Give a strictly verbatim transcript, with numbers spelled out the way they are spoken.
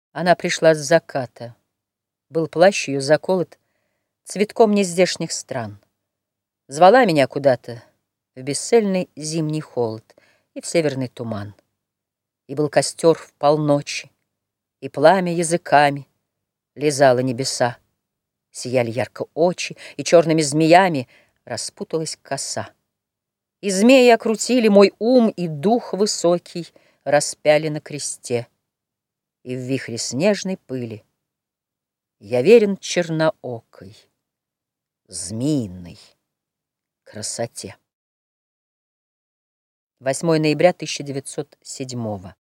Она пришла с заката. Был плащ ее заколот цветком нездешних стран. Звала меня куда-то в бесцельный зимний холод и в северный туман. И был костер в полночи, и пламя языками лизало небеса. Сияли ярко очи, и черными змеями распуталась коса. И змеи окрутили мой ум, и дух высокий распяли на кресте. И в вихре снежной пыли я верен черноокой, змеиной красоте. восьмое ноября тысяча девятьсот седьмого.